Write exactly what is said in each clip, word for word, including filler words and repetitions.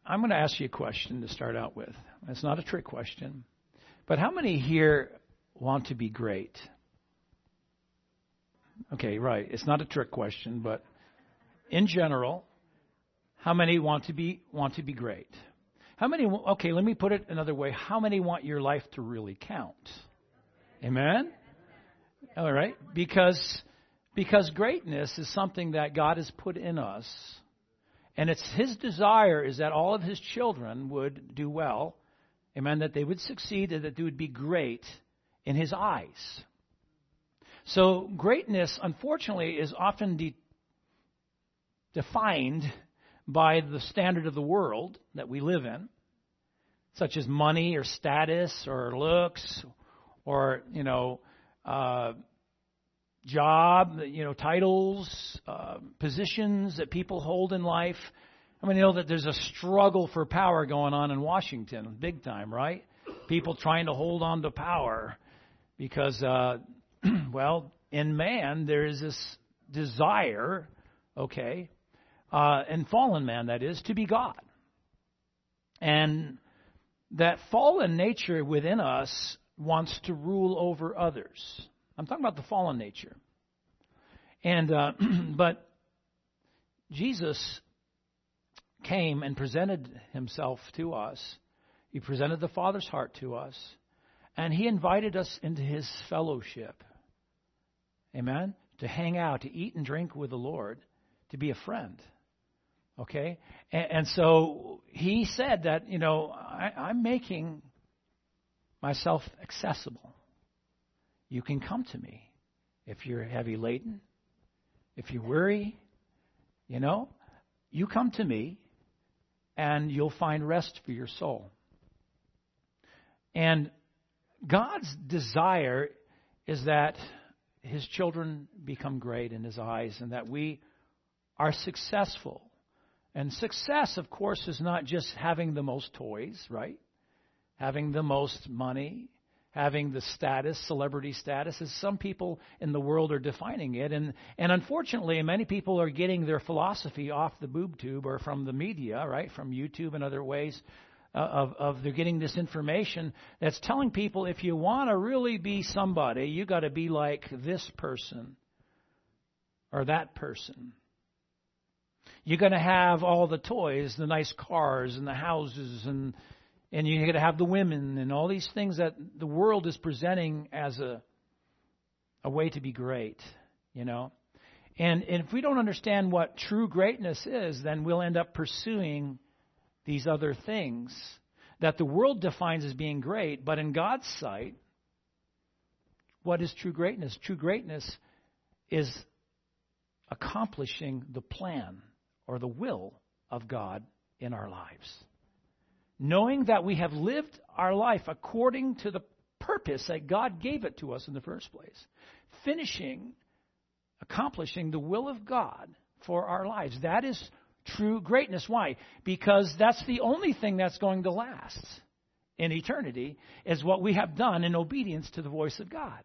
I'm going to ask you a question to start out with. It's not a trick question. But how many here want to be great? Okay, right. It's not a trick question, but in general, how many want to be want to be great? How many, okay, let me put it another way. How many want your life to really count? Amen? All right. Because, because greatness is something that God has put in us. And it's His desire is that all of His children would do well. Amen? That they would succeed and that they would be great in His eyes. So greatness, unfortunately, is often de- defined by the standard of the world that we live in, such as money or status or looks or, you know, uh, job, you know, titles, uh, positions that people hold in life. I mean, you know that there's a struggle for power going on in Washington, big time, right? People trying to hold on to power because, uh, well, in man there is this desire, okay, uh, in fallen man, that is, to be God. And that fallen nature within us wants to rule over others. I'm talking about the fallen nature. And uh, but Jesus came and presented Himself to us. He presented the Father's heart to us. And He invited us into His fellowship. Amen? To hang out, to eat and drink with the Lord, to be a friend. Okay? And, and so He said that, you know, I, I'm making myself accessible. You can come to me if you're heavy laden, if you're weary, you know, you come to me and you'll find rest for your soul. And God's desire is that His children become great in His eyes and that we are successful. And success, of course, is not just having the most toys, right? Having the most money, having the status, celebrity status, as some people in the world are defining it. And, and unfortunately, many people are getting their philosophy off the boob tube or from the media, right? From YouTube and other ways uh, of, of they're getting this information that's telling people if you want to really be somebody, you got to be like this person or that person. You're going to have all the toys, the nice cars and the houses, and and you're going to have the women and all these things that the world is presenting as a a way to be great, you know. And, and if we don't understand what true greatness is, then we'll end up pursuing these other things that the world defines as being great. But in God's sight, what is true greatness? True greatness is accomplishing the plan or the will of God in our lives. Knowing that we have lived our life according to the purpose that God gave it to us in the first place. Finishing, accomplishing the will of God for our lives. That is true greatness. Why? Because that's the only thing that's going to last in eternity is what we have done in obedience to the voice of God.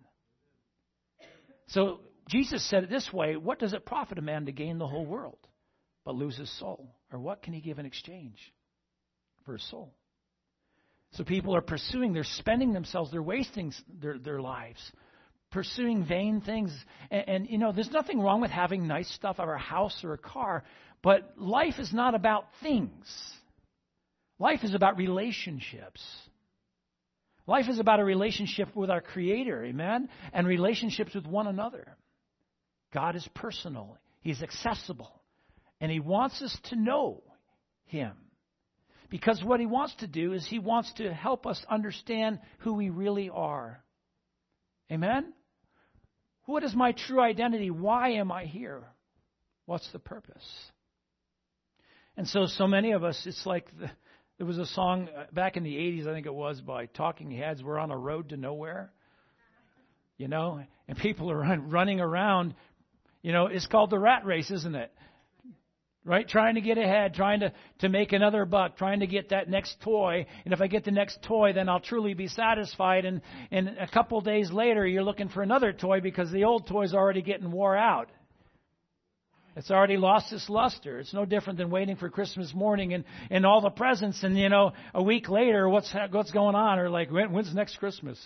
So Jesus said it this way, what does it profit a man to gain the whole world but lose his soul? Or what can he give in exchange for his soul? So people are pursuing, they're spending themselves, they're wasting their, their lives, pursuing vain things. And, and, you know, there's nothing wrong with having nice stuff or a house or a car, but life is not about things. Life is about relationships. Life is about a relationship with our Creator, amen? And relationships with one another. God is personal. He's accessible. And He wants us to know Him. Because what He wants to do is He wants to help us understand who we really are. Amen? What is my true identity? Why am I here? What's the purpose? And so, so many of us, it's like the, there was a song back in the eighties, I think it was, by Talking Heads, We're on a Road to Nowhere. You know, and people are run, running around. You know, it's called the rat race, isn't it? Right? Trying to get ahead, trying to, to make another buck, trying to get that next toy. And if I get the next toy, then I'll truly be satisfied. And, and a couple days later, you're looking for another toy because the old toy's already getting wore out. It's already lost its luster. It's no different than waiting for Christmas morning and, and all the presents, and, you know, a week later, what's what's going on? Or like, when, when's next Christmas?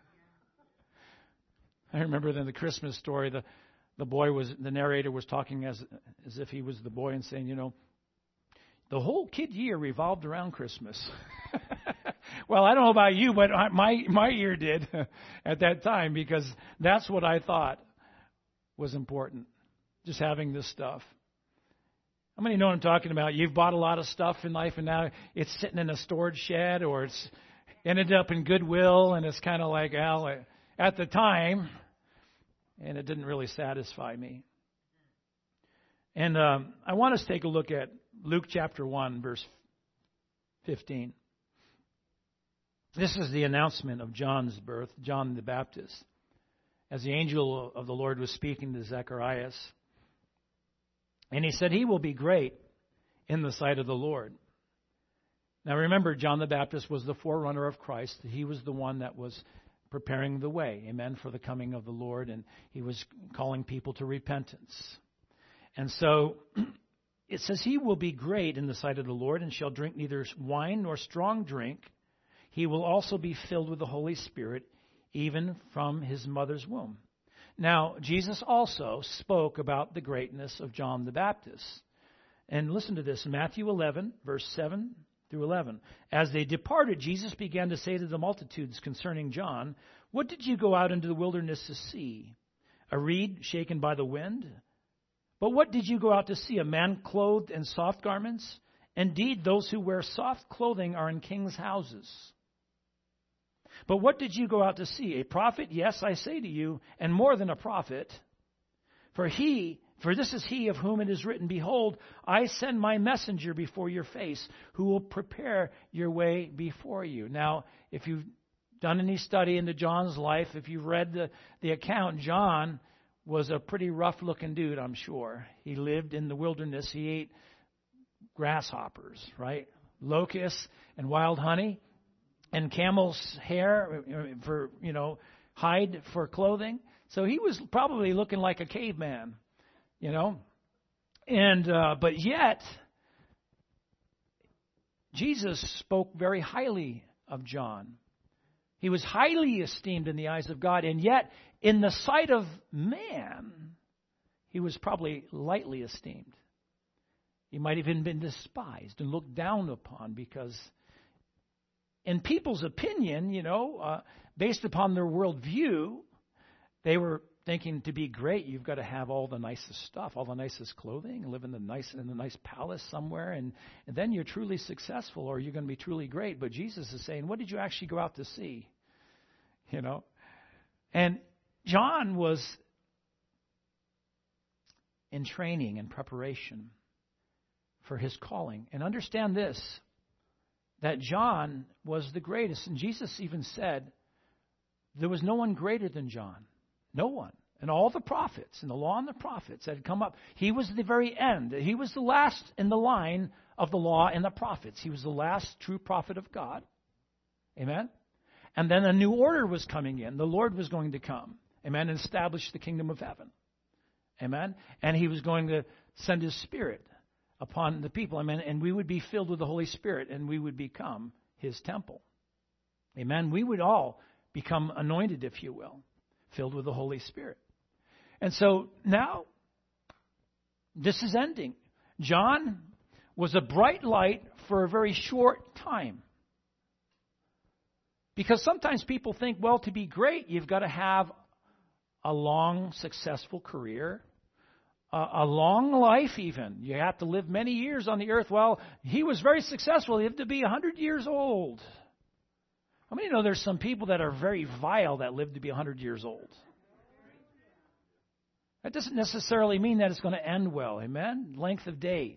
I remember in the Christmas story, the the boy was, the narrator was talking as as if he was the boy and saying, you know, the whole kid year revolved around Christmas. Well, I don't know about you, but my my year did at that time, because that's what I thought was important, just having this stuff. How many know what I'm talking about? You've bought a lot of stuff in life, and now it's sitting in a storage shed, or it's ended up in Goodwill, and it's kind of like, well, at the time, and it didn't really satisfy me. And um, I want us to take a look at Luke chapter one, verse fifteen. This is the announcement of John's birth, John the Baptist, as the angel of the Lord was speaking to Zacharias. And he said, he will be great in the sight of the Lord. Now remember, John the Baptist was the forerunner of Christ. He was the one that was preparing the way, amen, for the coming of the Lord. And he was calling people to repentance. And so it says, he will be great in the sight of the Lord, and shall drink neither wine nor strong drink. He will also be filled with the Holy Spirit, even from his mother's womb. Now, Jesus also spoke about the greatness of John the Baptist. And listen to this, Matthew eleven, verse seven through eleven. As they departed, Jesus began to say to the multitudes concerning John, what did you go out into the wilderness to see? A reed shaken by the wind? But what did you go out to see? A man clothed in soft garments? Indeed, those who wear soft clothing are in kings' houses. But what did you go out to see? A prophet? Yes, I say to you, and more than a prophet. For he, for this is he of whom it is written, behold, I send my messenger before your face, who will prepare your way before you. Now, if you've done any study into John's life, if you've read the, the account, John was a pretty rough-looking dude, I'm sure. He lived in the wilderness. He ate grasshoppers, right? Locusts and wild honey. And camel's hair for, you know, hide for clothing. So he was probably looking like a caveman, you know. And uh, but yet, Jesus spoke very highly of John. He was highly esteemed in the eyes of God, and yet in the sight of man, he was probably lightly esteemed. He might have even been despised and looked down upon, because in people's opinion, you know, uh, based upon their worldview, they were thinking to be great, you've got to have all the nicest stuff, all the nicest clothing, live in the nice in the nice palace somewhere, and, and then you're truly successful, or you're going to be truly great. But Jesus is saying, what did you actually go out to see? You know, and John was in training and preparation for his calling. And understand this, that John was the greatest. And Jesus even said, there was no one greater than John. No one. And all the prophets and the law and the prophets had come up. He was the very end. He was the last in the line of the law and the prophets. He was the last true prophet of God. Amen? And then a new order was coming in. The Lord was going to come. Amen? And establish the kingdom of heaven. Amen? And he was going to send his Spirit upon the people. Amen. And we would be filled with the Holy Spirit, and we would become his temple. Amen. We would all become anointed, if you will, filled with the Holy Spirit. And so now, this is ending. John was a bright light for a very short time. Because sometimes people think, well, to be great, you've got to have a long, successful career. A long life even. You have to live many years on the earth. Well, he was very successful. He lived to be one hundred years old. How many know there's some people that are very vile that live to be one hundred years old? That doesn't necessarily mean that it's going to end well. Amen? Length of days.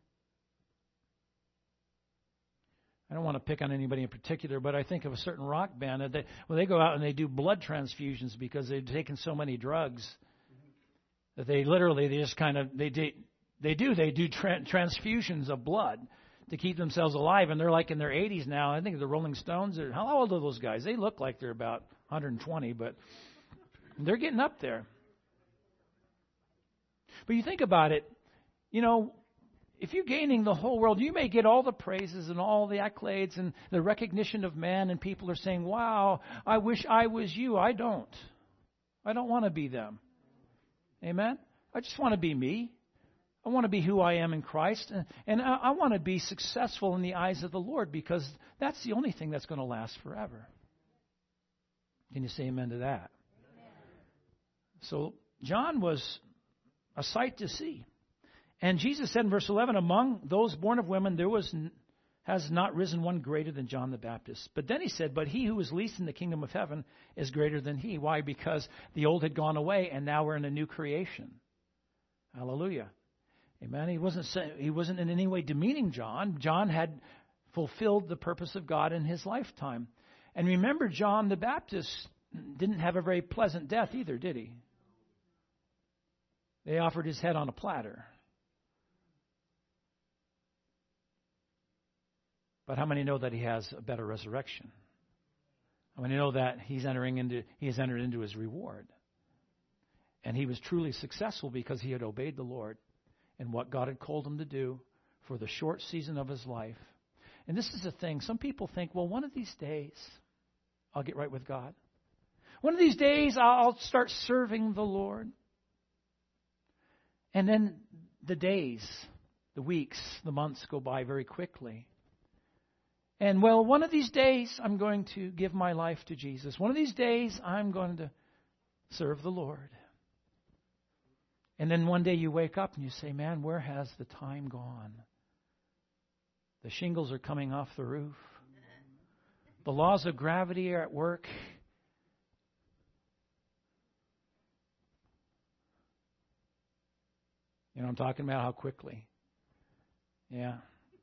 I don't want to pick on anybody in particular, but I think of a certain rock band that they, well, they go out and they do blood transfusions because they've taken so many drugs that they literally, they just kind of, they do, they do, they do tra- transfusions of blood to keep themselves alive. And they're like in their eighties now. I think the Rolling Stones, are, how old are those guys? They look like they're about one hundred twenty, but they're getting up there. But you think about it, you know, if you're gaining the whole world, you may get all the praises and all the accolades and the recognition of man, and people are saying, wow, I wish I was you. I don't. I don't want to be them. Amen? I just want to be me. I want to be who I am in Christ. And, and I, I want to be successful in the eyes of the Lord, because that's the only thing that's going to last forever. Can you say amen to that? Amen. So John was a sight to see. And Jesus said in verse eleven, among those born of women, there was has not risen one greater than John the Baptist. But then he said, but he who is least in the kingdom of heaven is greater than he. Why? Because the old had gone away, and now we're in a new creation. Hallelujah. Amen. He wasn't he wasn't in any way demeaning John. John had fulfilled the purpose of God in his lifetime. And remember, John the Baptist didn't have a very pleasant death either, did he? They offered his head on a platter. But how many know that he has a better resurrection? How many know that he's entering into he has entered into his reward? And he was truly successful because he had obeyed the Lord and what God had called him to do for the short season of his life. And this is the thing. Some people think, well, one of these days I'll get right with God. One of these days I'll start serving the Lord. And then the days, the weeks, the months go by very quickly. And, well, one of these days I'm going to give my life to Jesus. One of these days I'm going to serve the Lord. And then one day you wake up and you say, man, where has the time gone? The shingles are coming off the roof. The laws of gravity are at work. You know, I'm talking about how quickly. Yeah.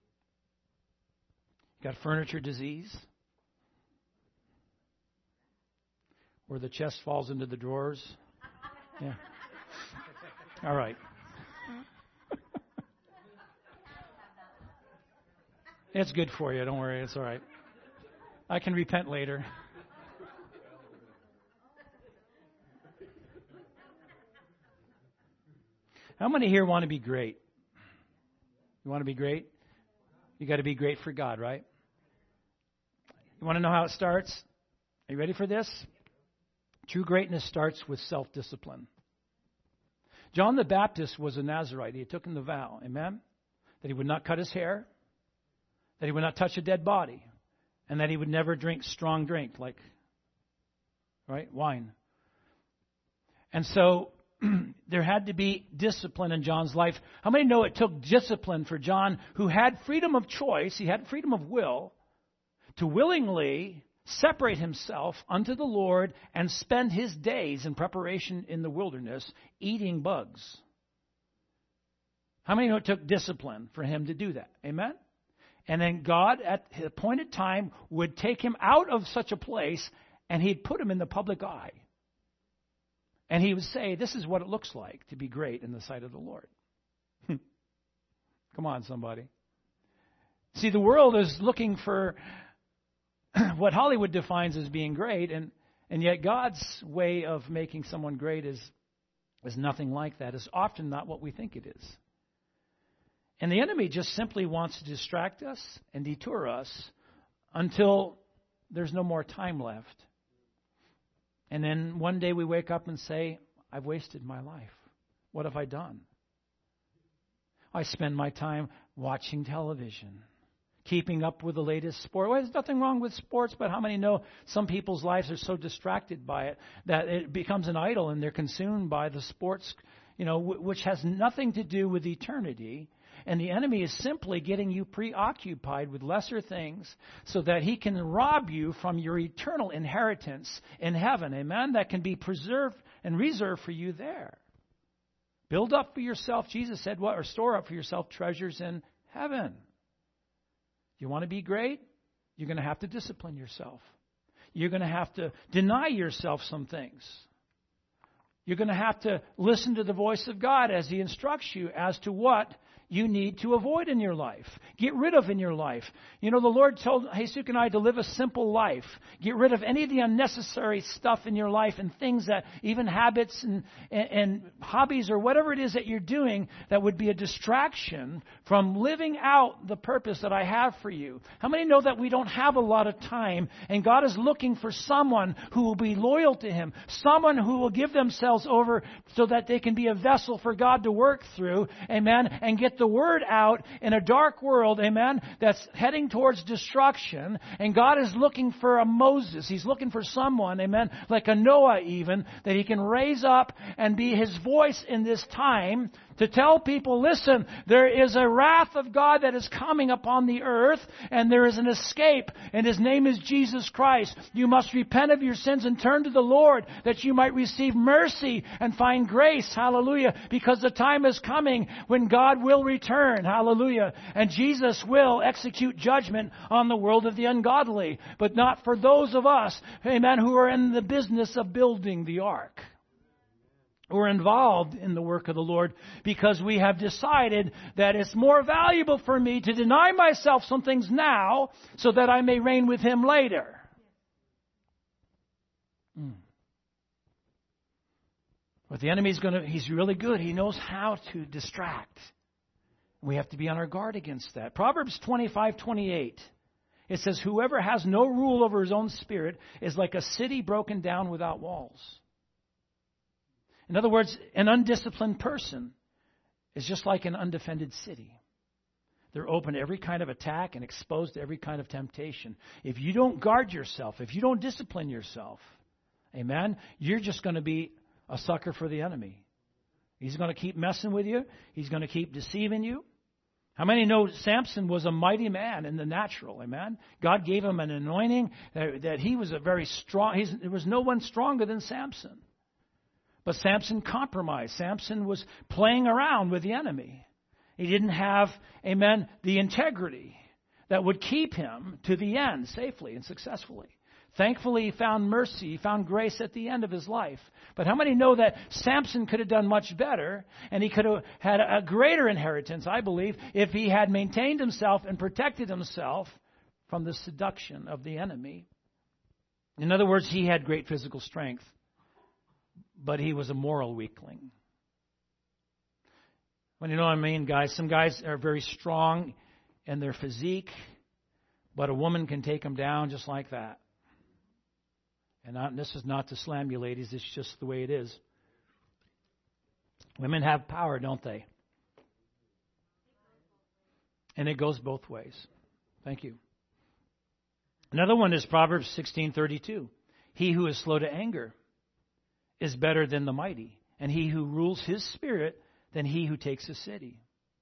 Got furniture disease, where the chest falls into the drawers. Yeah. All right. It's good for you. Don't worry. It's all right. I can repent later. How many here want to be great? You want to be great? You got to be great for God, right? You want to know how it starts? Are you ready for this? True greatness starts with self-discipline. John the Baptist was a Nazirite. He had taken the vow, amen, that he would not cut his hair, that he would not touch a dead body, and that he would never drink strong drink like, right, wine. And so there had to be discipline in John's life. How many know it took discipline for John, who had freedom of choice, he had freedom of will, to willingly separate himself unto the Lord and spend his days in preparation in the wilderness eating bugs? How many know it took discipline for him to do that? Amen? And then God, at the appointed time, would take him out of such a place and he'd put him in the public eye. And he would say, this is what it looks like to be great in the sight of the Lord. Come on, somebody. See, the world is looking for what Hollywood defines as being great, and, and yet God's way of making someone great is, is nothing like that. It's often not what we think it is. And the enemy just simply wants to distract us and detour us until there's no more time left. And then one day we wake up and say, I've wasted my life. What have I done? I spend my time watching television, keeping up with the latest sport. Well, there's nothing wrong with sports, but how many know some people's lives are so distracted by it that it becomes an idol and they're consumed by the sports, you know, w- which has nothing to do with eternity. And the enemy is simply getting you preoccupied with lesser things so that he can rob you from your eternal inheritance in heaven. Amen? That can be preserved and reserved for you there. Build up for yourself, Jesus said, what? Or store up for yourself treasures in heaven. You want to be great? You're going to have to discipline yourself. You're going to have to deny yourself some things. You're going to have to listen to the voice of God as He instructs you as to what you need to avoid in your life, get rid of in your life. You know, the Lord told Jesus and I to live a simple life. Get rid of any of the unnecessary stuff in your life and things that, even habits and, and, and hobbies or whatever it is that you're doing that would be a distraction from living out the purpose that I have for you. How many know that we don't have a lot of time, and God is looking for someone who will be loyal to Him, someone who will give themselves over so that they can be a vessel for God to work through, amen, and get the word out in a dark world, amen, that's heading towards destruction. And God is looking for a Moses. He's looking for someone, amen, like a Noah even, that He can raise up and be His voice in this time to tell people, listen, there is a wrath of God that is coming upon the earth, and there is an escape, and His name is Jesus Christ. You must repent of your sins and turn to the Lord that you might receive mercy and find grace. Hallelujah. Because the time is coming when God will return. Hallelujah. And Jesus will execute judgment on the world of the ungodly, but not for those of us, amen, who are in the business of building the ark. We're involved in the work of the Lord because we have decided that it's more valuable for me to deny myself some things now so that I may reign with Him later. Mm. But the enemy's going to, he's really good. He knows how to distract. We have to be on our guard against that. Proverbs twenty-five twenty-eight. It says, whoever has no rule over his own spirit is like a city broken down without walls. In other words, an undisciplined person is just like an undefended city. They're open to every kind of attack and exposed to every kind of temptation. If you don't guard yourself, if you don't discipline yourself, amen, you're just going to be a sucker for the enemy. He's going to keep messing with you. He's going to keep deceiving you. How many know Samson was a mighty man in the natural, amen? God gave him an anointing that, that he was a very strong, he's, there was no one stronger than Samson. But Samson compromised. Samson was playing around with the enemy. He didn't have, amen, the integrity that would keep him to the end safely and successfully. Thankfully, he found mercy. He found grace at the end of his life. But how many know that Samson could have done much better, and he could have had a greater inheritance, I believe, if he had maintained himself and protected himself from the seduction of the enemy. In other words, he had great physical strength, but he was a moral weakling. Well, you know what I mean, guys? Some guys are very strong in their physique, but a woman can take them down just like that. And not, this is not to slam you, ladies. It's just the way it is. Women have power, don't they? And it goes both ways. Thank you. Another one is Proverbs sixteen thirty-two. He who is slow to anger is better than the mighty, and he who rules his spirit than he who takes a city.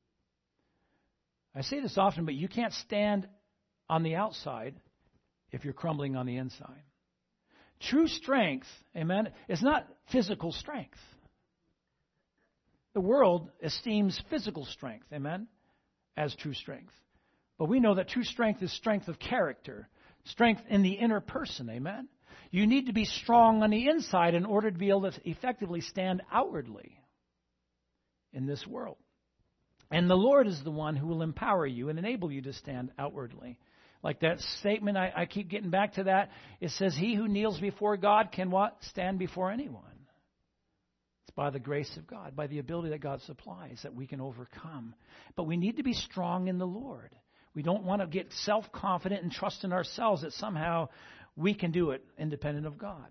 I say this often, but you can't stand on the outside if you're crumbling on the inside. True strength, amen, is not physical strength. The world esteems physical strength, amen, as true strength. But we know that true strength is strength of character, strength in the inner person, amen. You need to be strong on the inside in order to be able to effectively stand outwardly in this world. And the Lord is the one who will empower you and enable you to stand outwardly. Like that statement, I, I keep getting back to that. It says, he who kneels before God can what? Stand before anyone. It's by the grace of God, by the ability that God supplies, that we can overcome. But we need to be strong in the Lord. We don't want to get self-confident and trust in ourselves that somehow we can do it independent of God.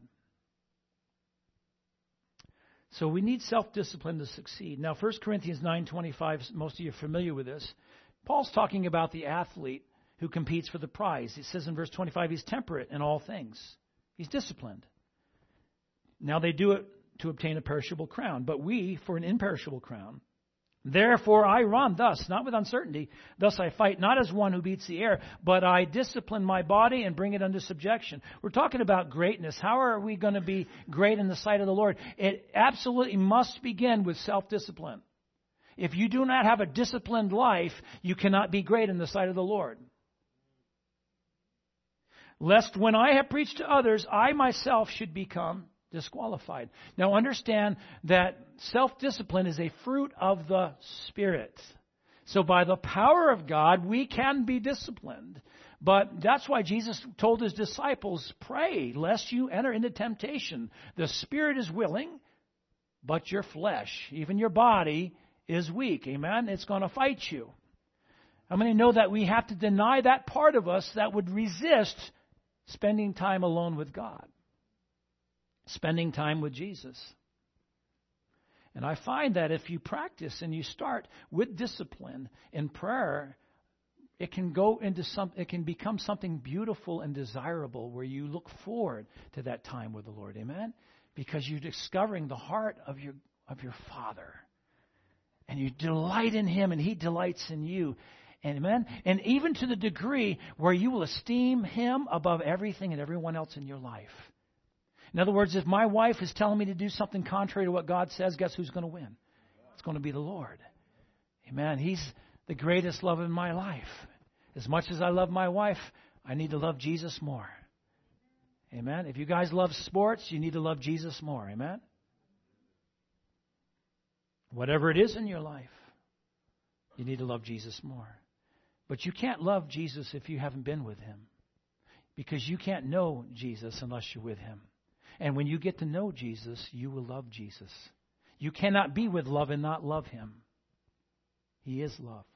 So we need self-discipline to succeed. Now, First Corinthians nine twenty-five, most of you are familiar with this. Paul's talking about the athlete who competes for the prize. He says in verse twenty-five, he's temperate in all things. He's disciplined. Now they do it to obtain a perishable crown, but we for an imperishable crown. Therefore I run thus, not with uncertainty. Thus I fight, not as one who beats the air, but I discipline my body and bring it under subjection. We're talking about greatness. How are we going to be great in the sight of the Lord? It absolutely must begin with self-discipline. If you do not have a disciplined life, you cannot be great in the sight of the Lord. Lest when I have preached to others, I myself should become disqualified. Now understand that self-discipline is a fruit of the Spirit. So by the power of God, we can be disciplined. But that's why Jesus told his disciples, pray lest you enter into temptation. The spirit is willing, but your flesh, even your body, is weak. Amen? It's going to fight you. How many know that we have to deny that part of us that would resist spending time alone with God? Spending time with Jesus. And I find that if you practice and you start with discipline in prayer, it can go into some, it can become something beautiful and desirable where you look forward to that time with the Lord. Amen? Because you're discovering the heart of your of your Father. And you delight in Him and He delights in you. Amen? And even to the degree where you will esteem Him above everything and everyone else in your life. In other words, if my wife is telling me to do something contrary to what God says, guess who's going to win? It's going to be the Lord. Amen. He's the greatest love in my life. As much as I love my wife, I need to love Jesus more. Amen. If you guys love sports, you need to love Jesus more. Amen. Whatever it is in your life, you need to love Jesus more. But you can't love Jesus if you haven't been with Him. Because you can't know Jesus unless you're with Him. And when you get to know Jesus, you will love Jesus. You cannot be with love and not love Him. He is love.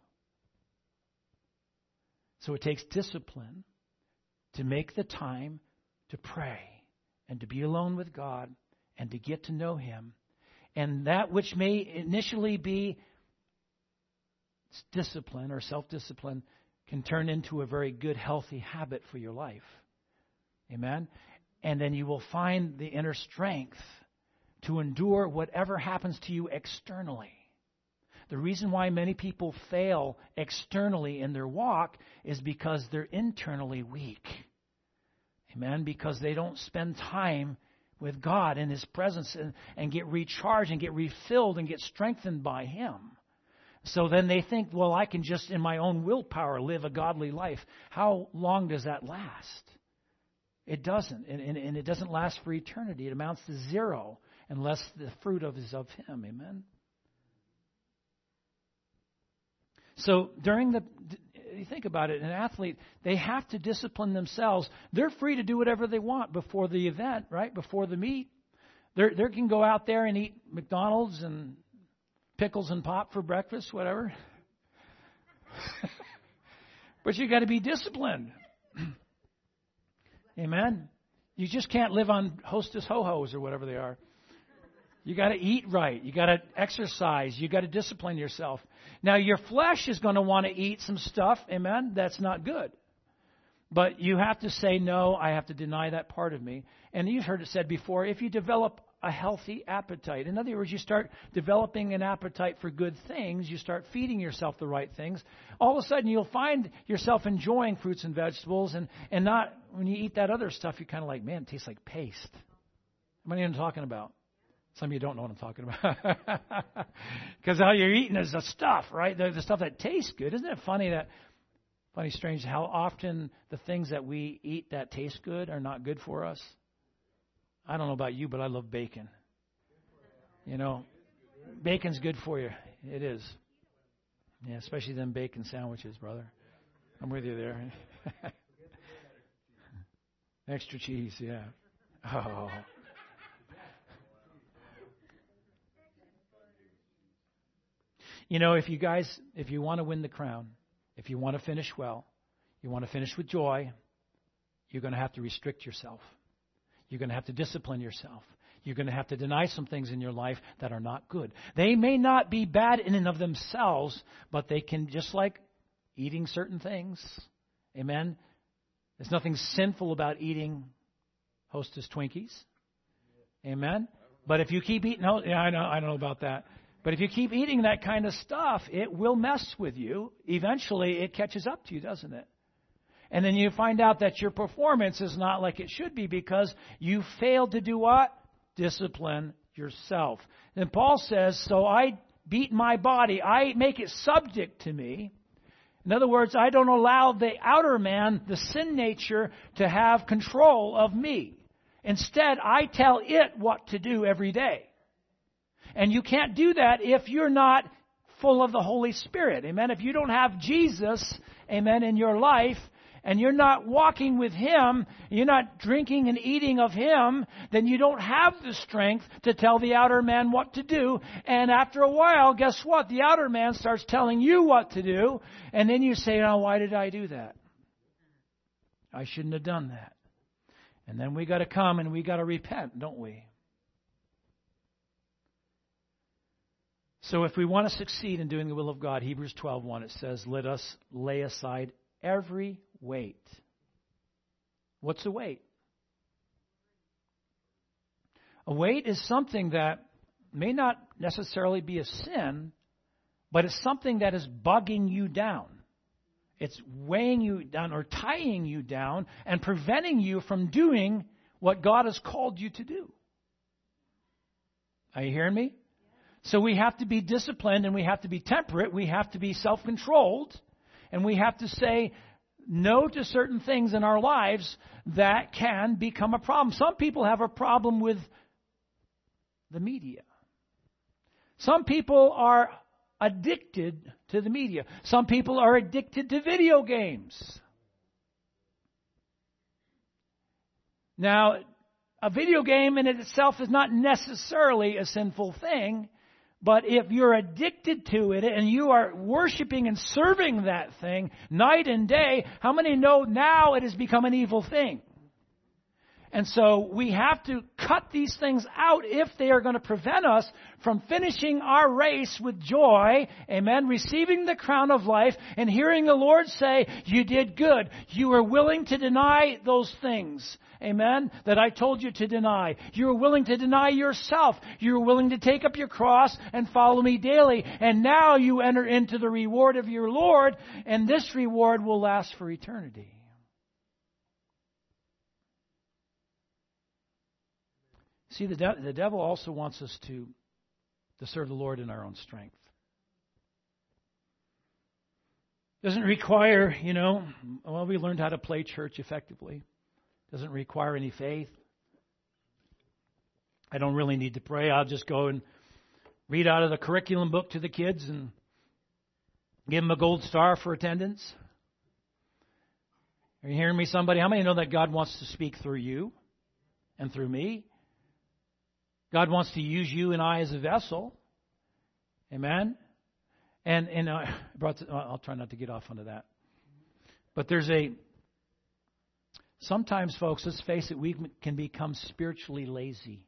So it takes discipline to make the time to pray and to be alone with God and to get to know Him. And that which may initially be discipline or self-discipline can turn into a very good, healthy habit for your life. Amen? And then you will find the inner strength to endure whatever happens to you externally. The reason why many people fail externally in their walk is because they're internally weak. Amen? Because they don't spend time with God in His presence and, and get recharged and get refilled and get strengthened by Him. So then they think, well, I can just in my own willpower live a godly life. How long does that last? It doesn't. And, and, and it doesn't last for eternity. It amounts to zero unless the fruit of is of Him. Amen? So during the, you think about it, an athlete, they have to discipline themselves. They're free to do whatever they want before the event, right? Before the meet. They're, they can go out there and eat McDonald's and pickles and pop for breakfast, whatever. But you got to be disciplined. Amen? You just can't live on Hostess Ho-Hos or whatever they are. You got to eat right. You got to exercise. You got to discipline yourself. Now, your flesh is going to want to eat some stuff, amen, that's not good. But you have to say, no, I have to deny that part of me. And you've heard it said before, if you develop a healthy appetite. In other words, you start developing an appetite for good things. You start feeding yourself the right things. All of a sudden, you'll find yourself enjoying fruits and vegetables. And, and not when you eat that other stuff, you're kind of like, man, it tastes like paste. What are you talking about? Some of you don't know what I'm talking about. Because all you're eating is the stuff, right? The, the stuff that tastes good. Isn't it funny that, funny, strange, how often the things that we eat that taste good are not good for us? I don't know about you, but I love bacon. You know, bacon's good for you. It is. Yeah, especially them bacon sandwiches, brother. I'm with you there. Extra cheese, yeah. Oh. You know, if you guys, if you want to win the crown, if you want to finish well, you want to finish with joy, you're going to have to restrict yourself. You're going to have to discipline yourself. You're going to have to deny some things in your life that are not good. They may not be bad in and of themselves, but they can, just like eating certain things. Amen? There's nothing sinful about eating Hostess Twinkies. Amen? But if you keep eating, yeah, I know, I don't know about that. But if you keep eating that kind of stuff, it will mess with you. Eventually, it catches up to you, doesn't it? And then you find out that your performance is not like it should be because you failed to do what? Discipline yourself. And Paul says, so I beat my body. I make it subject to me. In other words, I don't allow the outer man, the sin nature, to have control of me. Instead, I tell it what to do every day. And you can't do that if you're not full of the Holy Spirit. Amen. If you don't have Jesus, amen, in your life, and you're not walking with Him, you're not drinking and eating of Him, then you don't have the strength to tell the outer man what to do. And after a while, guess what? The outer man starts telling you what to do. And then you say, oh, why did I do that? I shouldn't have done that. And then we got to come and we got to repent, don't we? So if we want to succeed in doing the will of God, Hebrews twelve one, it says, let us lay aside every weight. What's a weight? A weight is something that may not necessarily be a sin, but it's something that is bugging you down. It's weighing you down or tying you down and preventing you from doing what God has called you to do. Are you hearing me? So we have to be disciplined and we have to be temperate. We have to be self-controlled. And we have to say no to certain things in our lives that can become a problem. Some people have a problem with the media. Some people are addicted to the media. Some people are addicted to video games. Now, a video game in itself is not necessarily a sinful thing. But if you're addicted to it and you are worshiping and serving that thing night and day, how many know now it has become an evil thing? And so we have to cut these things out if they are going to prevent us from finishing our race with joy, amen, receiving the crown of life and hearing the Lord say, you did good. You were willing to deny those things, amen, that I told you to deny. You were willing to deny yourself. You were willing to take up your cross and follow me daily. And now you enter into the reward of your Lord, and this reward will last for eternity. See, the, de- the devil also wants us to, to serve the Lord in our own strength. Doesn't require, you know, well, we learned how to play church effectively. Doesn't require any faith. I don't really need to pray. I'll just go and read out of the curriculum book to the kids and give them a gold star for attendance. Are you hearing me, somebody? How many know that God wants to speak through you and through me? God wants to use you and I as a vessel. Amen? And and uh, brought to, I'll try not to get off onto that. But there's a... Sometimes, folks, let's face it, we can become spiritually lazy.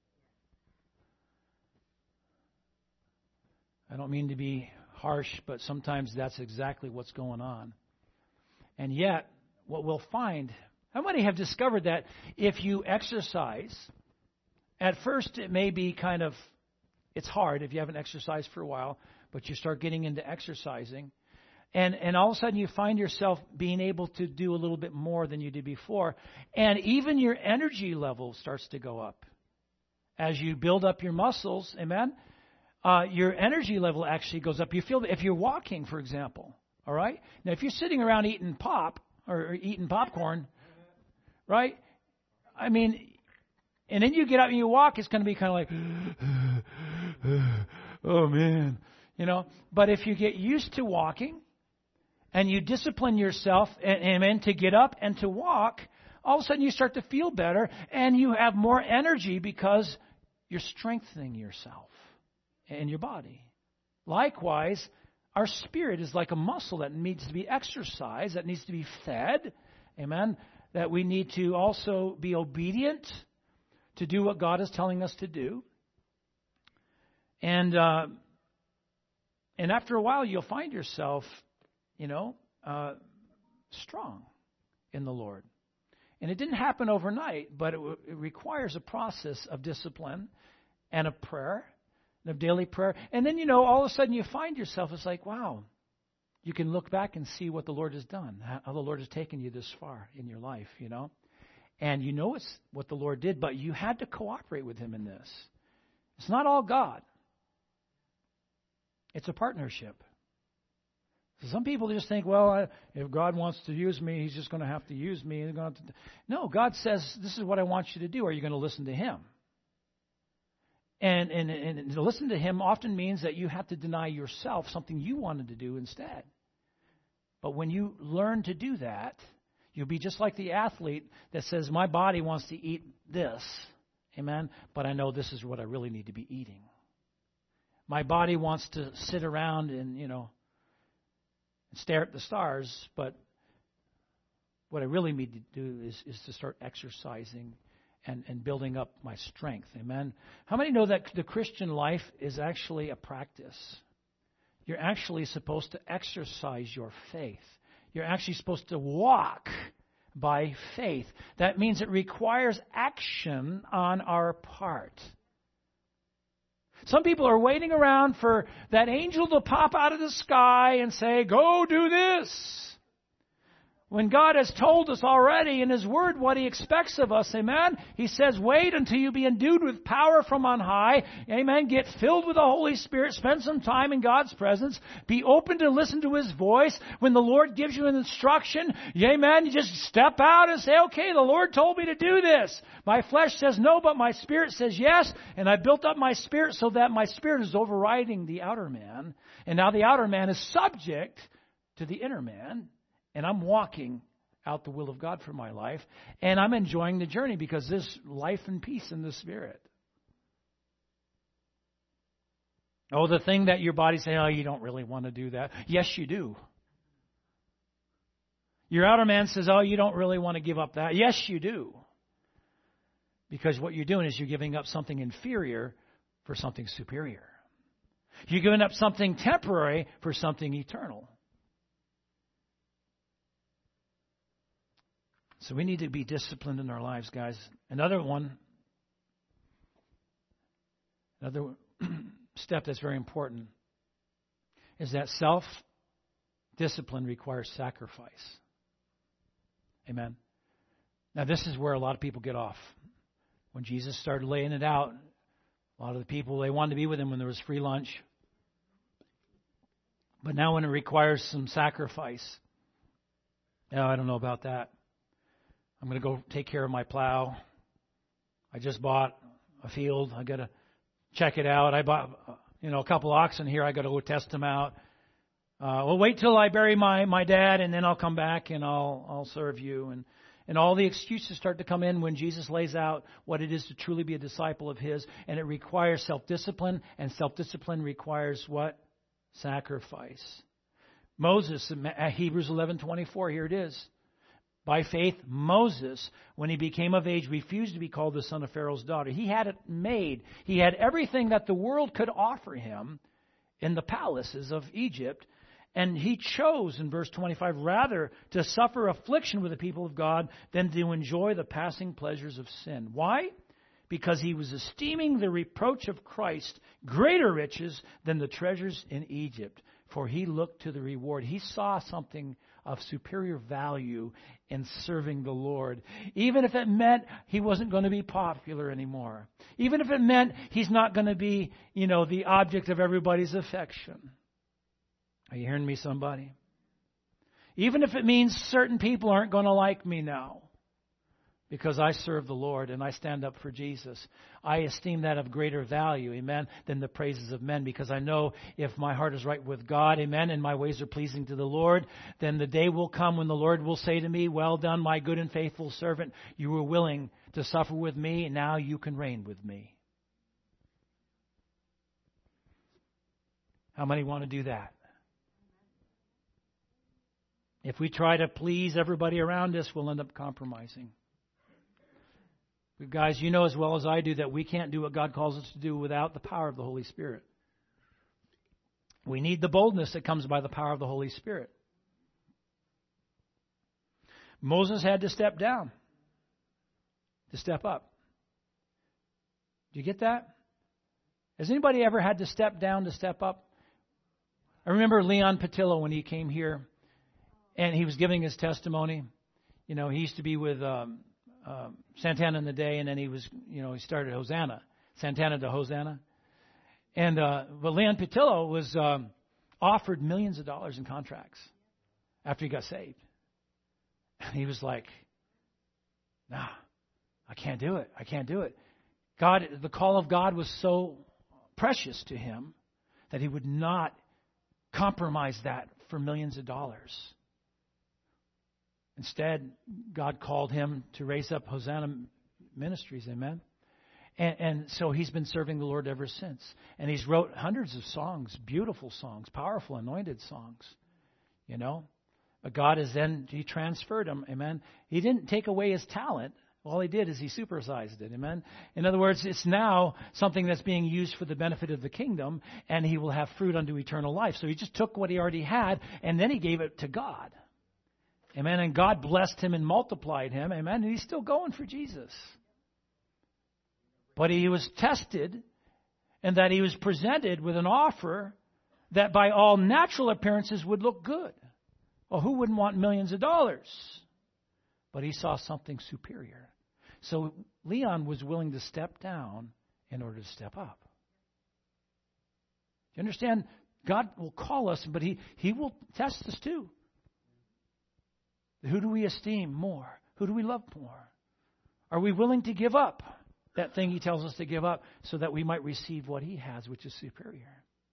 I don't mean to be harsh, but sometimes that's exactly what's going on. And yet, what we'll find... How many have discovered that if you exercise... At first, it may be kind of, it's hard if you haven't exercised for a while, but you start getting into exercising. And and all of a sudden, you find yourself being able to do a little bit more than you did before. And even your energy level starts to go up. As you build up your muscles, amen, uh, your energy level actually goes up. You feel that if you're walking, for example, all right? Now, if you're sitting around eating pop or, or eating popcorn, right, I mean... And then you get up and you walk, it's going to be kind of like, oh man, you know. But if you get used to walking and you discipline yourself, and, amen, to get up and to walk, all of a sudden you start to feel better and you have more energy because you're strengthening yourself and your body. Likewise, our spirit is like a muscle that needs to be exercised, that needs to be fed, amen, that we need to also be obedient to do what God is telling us to do. And uh, and after a while, you'll find yourself, you know, uh, strong in the Lord. And it didn't happen overnight, but it, w- it requires a process of discipline and of prayer, and of daily prayer. And then, you know, all of a sudden you find yourself, it's like, wow, you can look back and see what the Lord has done, how the Lord has taken you this far in your life, you know. And you know it's what the Lord did, but you had to cooperate with Him in this. It's not all God. It's a partnership. So some people just think, well, I, if God wants to use me, He's just going to have to use me. He's going to have to... No, God says, this is what I want you to do. Are you going to listen to Him? And, and, and to listen to him often means that you have to deny yourself something you wanted to do instead. But when you learn to do that, you'll be just like the athlete that says, my body wants to eat this, amen, but I know this is what I really need to be eating. My body wants to sit around and, you know, stare at the stars, but what I really need to do is, is to start exercising and, and building up my strength. Amen. How many know that the Christian life is actually a practice? You're actually supposed to exercise your faith. You're actually supposed to walk by faith. That means it requires action on our part. Some people are waiting around for that angel to pop out of the sky and say, go do this. When God has told us already in His Word what He expects of us, amen? He says, wait until you be endued with power from on high, amen? Get filled with the Holy Spirit, spend some time in God's presence, be open to listen to His voice. When the Lord gives you an instruction, amen, you just step out and say, okay, the Lord told me to do this. My flesh says no, but my spirit says yes, and I built up my spirit so that my spirit is overriding the outer man, and now the outer man is subject to the inner man. And I'm walking out the will of God for my life. And I'm enjoying the journey because there's life and peace in the Spirit. Oh, the thing that your body's saying, oh, you don't really want to do that. Yes, you do. Your outer man says, oh, you don't really want to give up that. Yes, you do. Because what you're doing is you're giving up something inferior for something superior. You're giving up something temporary for something eternal. So we need to be disciplined in our lives, guys. Another one, another step that's very important is that self-discipline requires sacrifice. Amen. Now, this is where a lot of people get off. When Jesus started laying it out, a lot of the people, they wanted to be with Him when there was free lunch. But now when it requires some sacrifice, no, I don't know about that. I'm going to go take care of my plow. I just bought a field. I got to check it out. I bought, you know, a couple oxen here. I got to go test them out. Uh, well, wait till I bury my, my dad, and then I'll come back and I'll I'll serve you. And and all the excuses start to come in when Jesus lays out what it is to truly be a disciple of His, and it requires self-discipline, and self-discipline requires what? Sacrifice. Moses, Hebrews eleven twenty-four. Here it is. By faith, Moses, when he became of age, refused to be called the son of Pharaoh's daughter. He had it made. He had everything that the world could offer him in the palaces of Egypt. And he chose, in verse twenty-five, rather to suffer affliction with the people of God than to enjoy the passing pleasures of sin. Why? Because he was esteeming the reproach of Christ greater riches than the treasures in Egypt. For he looked to the reward. He saw something of superior value in serving the Lord. Even if it meant he wasn't going to be popular anymore. Even if it meant he's not going to be, you know, the object of everybody's affection. Are you hearing me, somebody? Even if it means certain people aren't going to like me now. Because I serve the Lord and I stand up for Jesus. I esteem that of greater value, amen, than the praises of men. Because I know if my heart is right with God, amen, and my ways are pleasing to the Lord, then the day will come when the Lord will say to me, well done, my good and faithful servant. You were willing to suffer with me, and now you can reign with me. How many want to do that? If we try to please everybody around us, we'll end up compromising. But guys, you know as well as I do that we can't do what God calls us to do without the power of the Holy Spirit. We need the boldness that comes by the power of the Holy Spirit. Moses had to step down to step up. Do you get that? Has anybody ever had to step down to step up? I remember Leon Patillo when he came here and he was giving his testimony. You know, he used to be with Um, Uh, Santana in the day, and then he was, you know, he started Hosanna, Santana to Hosanna. And, uh, but Leon Patillo was um, offered millions of dollars in contracts after he got saved. And he was like, nah, I can't do it. I can't do it. God, the call of God was so precious to him that he would not compromise that for millions of dollars. Instead, God called him to raise up Hosanna Ministries, amen? And, and so he's been serving the Lord ever since. And he's wrote hundreds of songs, beautiful songs, powerful, anointed songs, you know? But God has then, he transferred him, amen? He didn't take away his talent. All he did is he supersized it, amen? In other words, it's now something that's being used for the benefit of the kingdom, and he will have fruit unto eternal life. So he just took what he already had, and then he gave it to God. Amen? And God blessed him and multiplied him, amen? And he's still going for Jesus. But he was tested, and that he was presented with an offer that by all natural appearances would look good. Well, who wouldn't want millions of dollars? But he saw something superior. So Leon was willing to step down in order to step up. You understand? God will call us, but he, he will test us too. Who do we esteem more? Who do we love more? Are we willing to give up that thing he tells us to give up so that we might receive what he has, which is superior?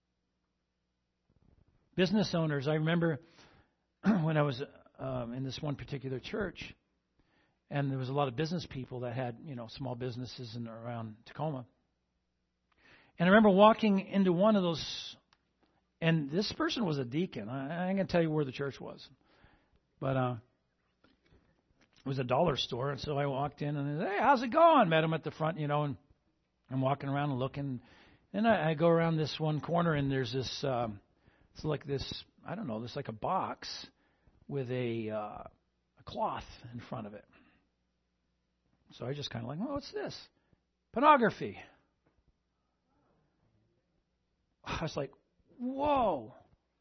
Business owners, I remember when I was um, in this one particular church, and there was a lot of business people that had, you know, small businesses in around Tacoma. And I remember walking into one of those, and this person was a deacon. I, I ain't going to tell you where the church was. But uh, it was a dollar store, and so I walked in, and I said, hey, how's it going? Met him at the front, you know, and I'm walking around and looking. And I, I go around this one corner, and there's this, um, it's like this, I don't know, there's like a box with a, uh, a cloth in front of it. So I just kind of like, oh, what's this? Pornography. I was like, whoa.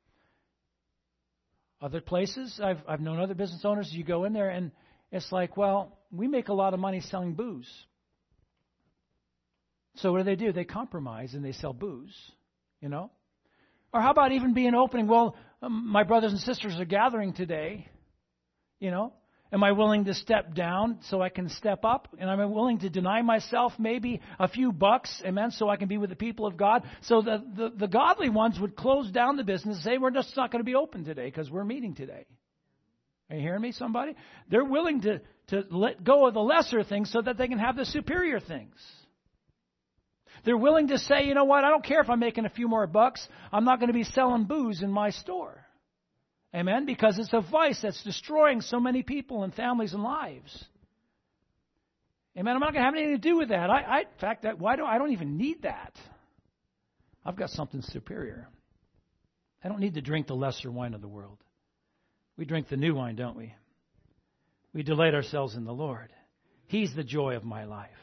Other places, I've I've known other business owners, you go in there and it's like, well, we make a lot of money selling booze. So what do they do? They compromise and they sell booze, you know? Or how about even being opening? Well, um, my brothers and sisters are gathering today, you know? Am I willing to step down so I can step up? And am I willing to deny myself maybe a few bucks, amen, so I can be with the people of God? So the, the, the godly ones would close down the business and say, we're just not going to be open today because we're meeting today. Are you hearing me, somebody? They're willing to, to let go of the lesser things so that they can have the superior things. They're willing to say, you know what, I don't care if I'm making a few more bucks. I'm not going to be selling booze in my store. Amen? Because it's a vice that's destroying so many people and families and lives. Amen? I'm not going to have anything to do with that. I, I in fact, that, why do I don't even need that. I've got something superior. I don't need to drink the lesser wine of the world. We drink the new wine, don't we? We delight ourselves in the Lord. He's the joy of my life.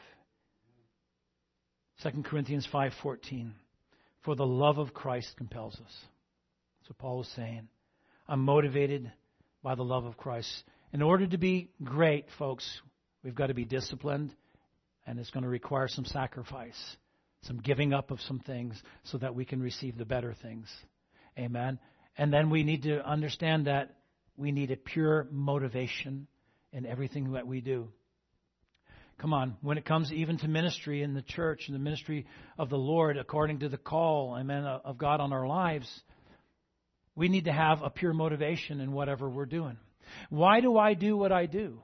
Second Corinthians five fourteen. For the love of Christ compels us. That's what Paul was saying. I'm motivated by the love of Christ. In order to be great, folks, we've got to be disciplined, and it's going to require some sacrifice, some giving up of some things so that we can receive the better things. Amen. And then we need to understand that we need a pure motivation in everything that we do. Come on, when it comes even to ministry in the church and the ministry of the Lord, according to the call, amen, of God on our lives, we need to have a pure motivation in whatever we're doing. Why do I do what I do?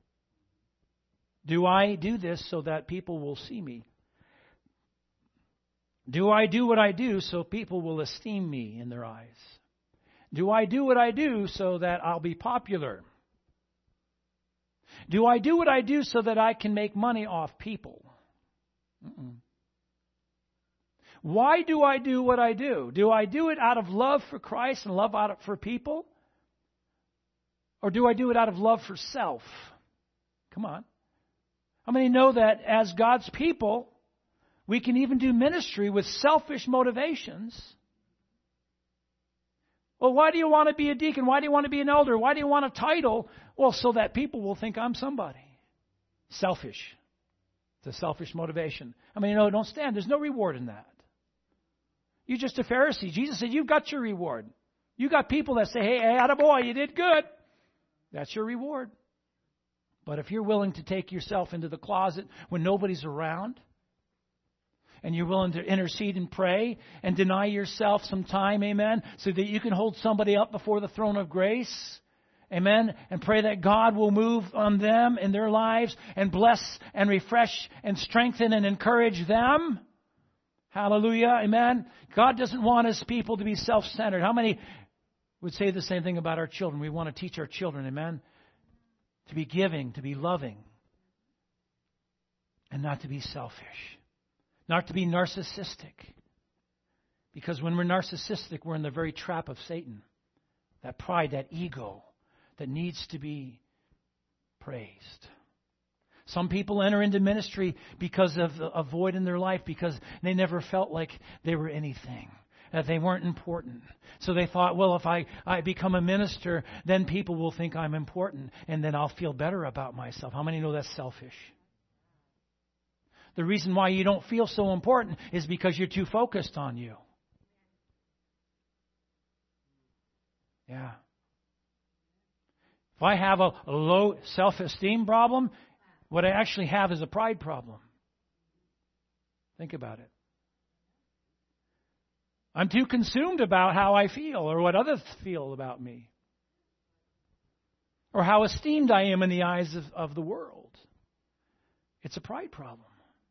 Do I do this so that people will see me? Do I do what I do so people will esteem me in their eyes? Do I do what I do so that I'll be popular? Do I do what I do so that I can make money off people? Mm-mm. Why do I do what I do? Do I do it out of love for Christ and love out of, for people? Or do I do it out of love for self? Come on. How many know that as God's people, we can even do ministry with selfish motivations? Well, why do you want to be a deacon? Why do you want to be an elder? Why do you want a title? Well, so that people will think I'm somebody. Selfish. It's a selfish motivation. I mean, you know, don't stand. There's no reward in that. You're just a Pharisee. Jesus said, you've got your reward. You got people that say, hey, attaboy, you did good. That's your reward. But if you're willing to take yourself into the closet when nobody's around, and you're willing to intercede and pray and deny yourself some time, amen, so that you can hold somebody up before the throne of grace, amen, and pray that God will move on them in their lives and bless and refresh and strengthen and encourage them. Hallelujah, amen. God doesn't want His people to be self-centered. How many would say the same thing about our children? We want to teach our children, amen, to be giving, to be loving, and not to be selfish, not to be narcissistic. Because when we're narcissistic, we're in the very trap of Satan. That pride, that ego that needs to be praised. Some people enter into ministry because of a void in their life, because they never felt like they were anything, that they weren't important. So they thought, well, if I, I become a minister, then people will think I'm important, and then I'll feel better about myself. How many know that's selfish? The reason why you don't feel so important is because you're too focused on you. Yeah. If I have a, a low self-esteem problem, what I actually have is a pride problem. Think about it. I'm too consumed about how I feel or what others feel about me, or how esteemed I am in the eyes of, of the world. It's a pride problem.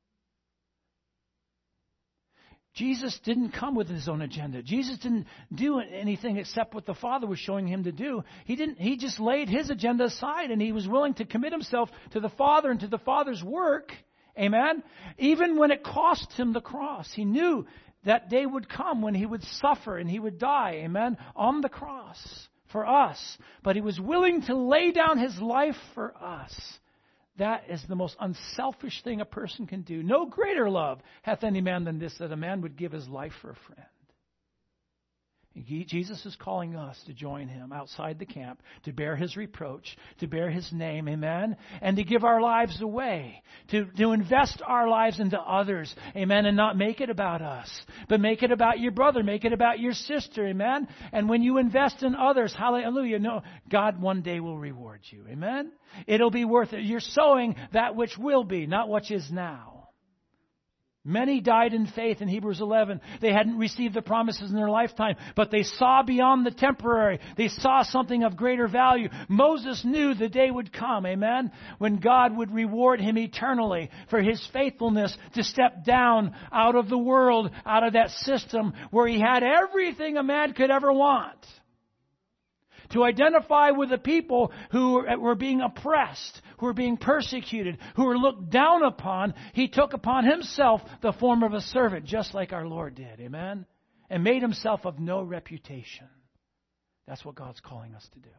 Jesus didn't come with His own agenda. Jesus didn't do anything except what the Father was showing Him to do. He didn't. He just laid His agenda aside, and He was willing to commit Himself to the Father and to the Father's work. Amen? Even when it cost Him the cross. He knew that day would come when He would suffer and He would die. Amen? On the cross for us. But He was willing to lay down His life for us. That is the most unselfish thing a person can do. No greater love hath any man than this, that a man would give his life for a friend. He, Jesus is calling us to join Him outside the camp, to bear His reproach, to bear His name, amen, and to give our lives away, to, to invest our lives into others, amen, and not make it about us, but make it about your brother, make it about your sister, amen. And when you invest in others, hallelujah, no, God one day will reward you, amen. It'll be worth it. You're sowing that which will be, not what is now. Many died in faith in Hebrews eleven. They hadn't received the promises in their lifetime, but they saw beyond the temporary. They saw something of greater value. Moses knew the day would come, amen, when God would reward him eternally for his faithfulness to step down out of the world, out of that system where he had everything a man could ever want. To identify with the people who were being oppressed, who were being persecuted, who were looked down upon, He took upon Himself the form of a servant, just like our Lord did. Amen? And made Himself of no reputation. That's what God's calling us to do.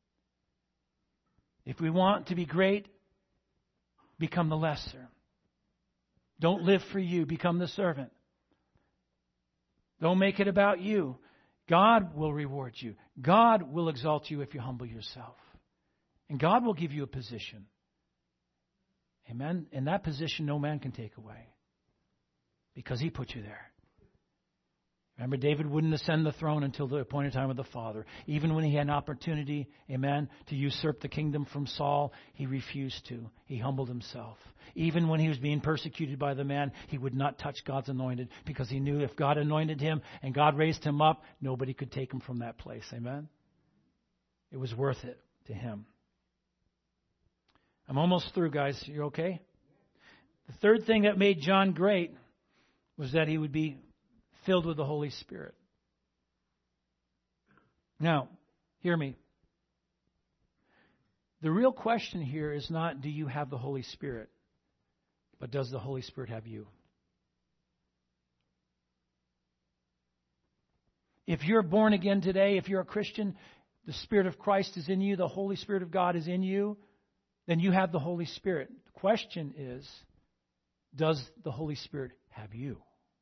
If we want to be great, become the lesser. Don't live for you. Become the servant. Don't make it about you. God will reward you. God will exalt you if you humble yourself. And God will give you a position. Amen? And that position no man can take away. Because He put you there. Remember, David wouldn't ascend the throne until the appointed time of the Father. Even when he had an opportunity, amen, to usurp the kingdom from Saul, he refused to. He humbled himself. Even when he was being persecuted by the man, he would not touch God's anointed, because he knew if God anointed him and God raised him up, nobody could take him from that place. Amen? It was worth it to him. I'm almost through, guys. You okay? The third thing that made John great was that he would be filled with the Holy Spirit. Now, hear me. The real question here is not, do you have the Holy Spirit? But does the Holy Spirit have you? If you're born again today, if you're a Christian, the Spirit of Christ is in you, the Holy Spirit of God is in you, then you have the Holy Spirit. The question is, does the Holy Spirit have you?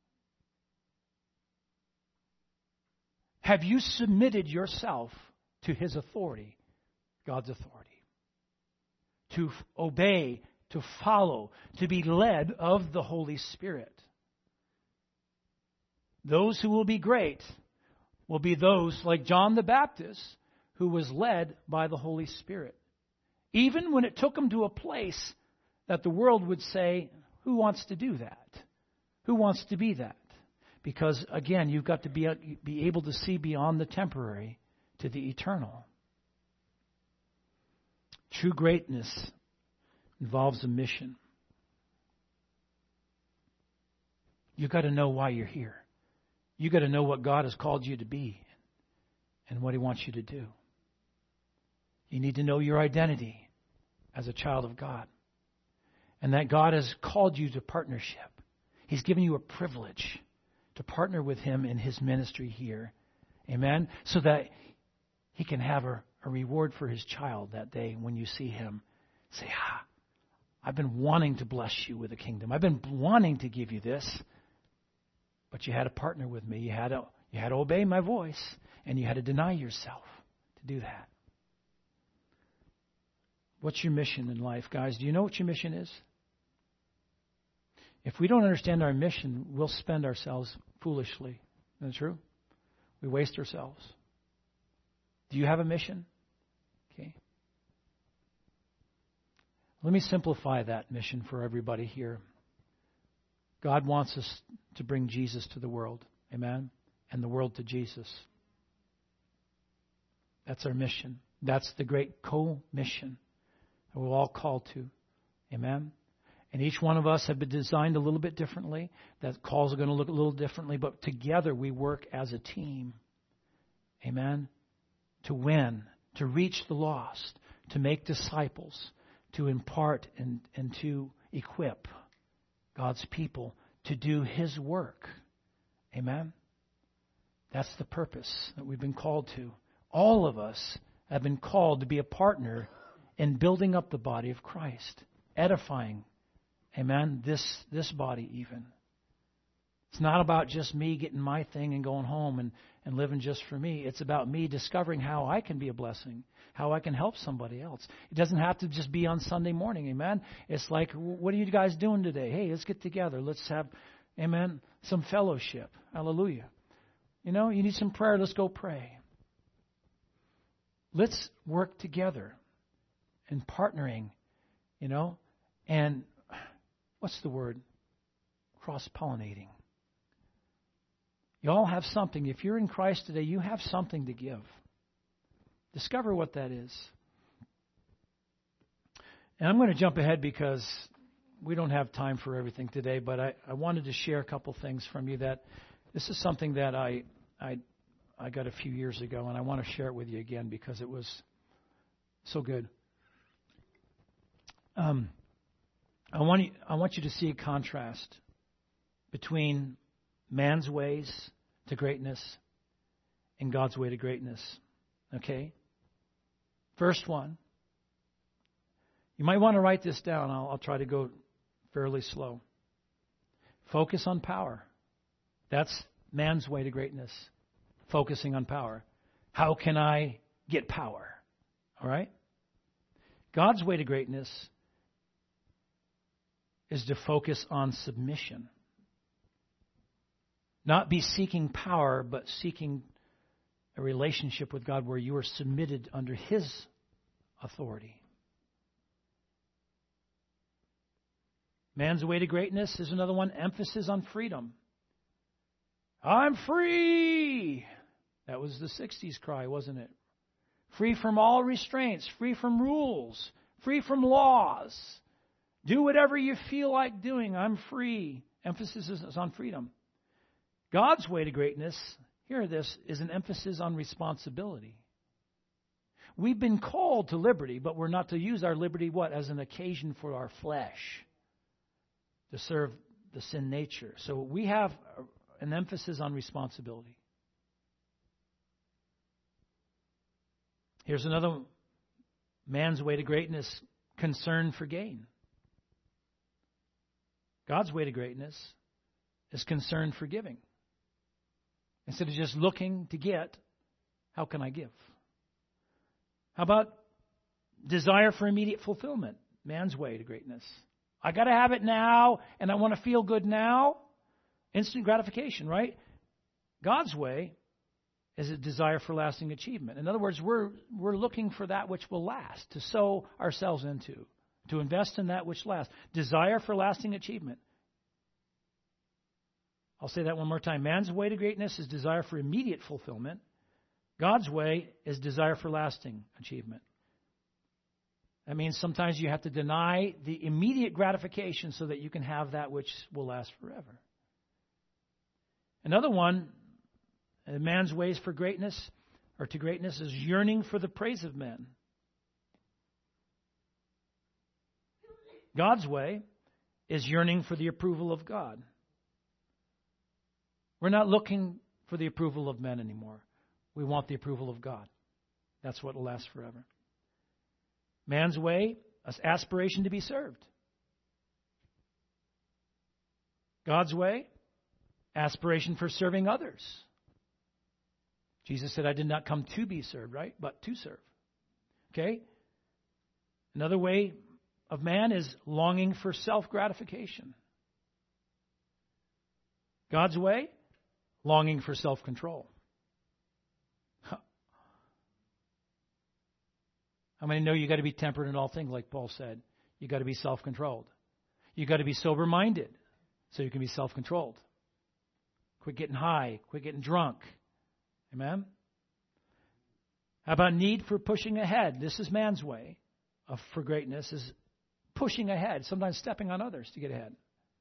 Have you submitted yourself to His authority, God's authority? To f- obey, to follow, to be led of the Holy Spirit. Those who will be great will be those like John the Baptist, who was led by the Holy Spirit. Even when it took him to a place that the world would say, who wants to do that? Who wants to be that? Because, again, you've got to be, be able to see beyond the temporary to the eternal. True greatness involves a mission. You've got to know why you're here. You've got to know what God has called you to be and what He wants you to do. You need to know your identity as a child of God. And that God has called you to partnership. He's given you a privilege to partner with Him in His ministry here. Amen? So that He can have a, a reward for His child that day when you see him. Say, ah, I've been wanting to bless you with the kingdom. I've been wanting to give you this. But you had to partner with me. You had to, you had to obey my voice. And you had to deny yourself to do that. What's your mission in life, guys? Do you know what your mission is? If we don't understand our mission, we'll spend ourselves foolishly. Isn't that true? We waste ourselves. Do you have a mission? Okay. Let me simplify that mission for everybody here. God wants us to bring Jesus to the world. Amen? And the world to Jesus. That's our mission. That's the great co-mission that we're all called to. Amen? And each one of us have been designed a little bit differently. That calls are going to look a little differently. But together we work as a team. Amen? To win, to reach the lost, to make disciples, to impart and, and to equip God's people to do His work. Amen? That's the purpose that we've been called to. All of us have been called to be a partner in building up the body of Christ, edifying, amen, this this body even. It's not about just me getting my thing and going home and, and living just for me. It's about me discovering how I can be a blessing, how I can help somebody else. It doesn't have to just be on Sunday morning, amen. It's like, what are you guys doing today? Hey, let's get together. Let's have, amen, some fellowship. Hallelujah. You know, you need some prayer. Let's go pray. Let's work together in partnering, you know, and what's the word? Cross-pollinating. You all have something. If you're in Christ today, you have something to give. Discover what that is. And I'm going to jump ahead because we don't have time for everything today, but I, I wanted to share a couple things from you that this is something that I, I I got a few years ago, and I want to share it with you again because it was so good. Um, I want you, I want you to see a contrast between man's ways to greatness and God's way to greatness. Okay? First one. You might want to write this down. I'll, I'll try to go fairly slow. Focus on power. That's man's way to greatness. Focusing on power. How can I get power? All right? God's way to greatness is to focus on submission. Not be seeking power, but seeking a relationship with God where you are submitted under His authority. Man's way to greatness is another one. Emphasis on freedom. I'm free. That was the sixties cry, wasn't it? Free from all restraints, free from rules, free from laws. Do whatever you feel like doing. I'm free. Emphasis is on freedom. God's way to greatness, hear this, is an emphasis on responsibility. We've been called to liberty, but we're not to use our liberty, what? As an occasion for our flesh to serve the sin nature. So we have an emphasis on responsibility. Here's another man's way to greatness, concern for gain. God's way to greatness is concern for giving. Instead of just looking to get, how can I give? How about desire for immediate fulfillment? Man's way to greatness. I got to have it now, and I want to feel good now. Instant gratification, right? God's way is a desire for lasting achievement. In other words, we're we're looking for that which will last, to sow ourselves into, to invest in that which lasts. Desire for lasting achievement. I'll say that one more time. Man's way to greatness is desire for immediate fulfillment. God's way is desire for lasting achievement. That means sometimes you have to deny the immediate gratification so that you can have that which will last forever. Another one, man's ways for greatness or to greatness is yearning for the praise of men. God's way is yearning for the approval of God. We're not looking for the approval of men anymore. We want the approval of God. That's what will last forever. Man's way, aspiration to be served. God's way, aspiration for serving others. Jesus said, I did not come to be served, right? But to serve. Okay? Another way of man is longing for self-gratification. God's way, longing for self-control. How many know you got to be tempered in all things, like Paul said? You got to be self-controlled. You got to be sober-minded so you can be self-controlled. Quit getting high. Quit getting drunk. Amen? How about need for pushing ahead? This is man's way of for greatness, is pushing ahead, sometimes stepping on others to get ahead.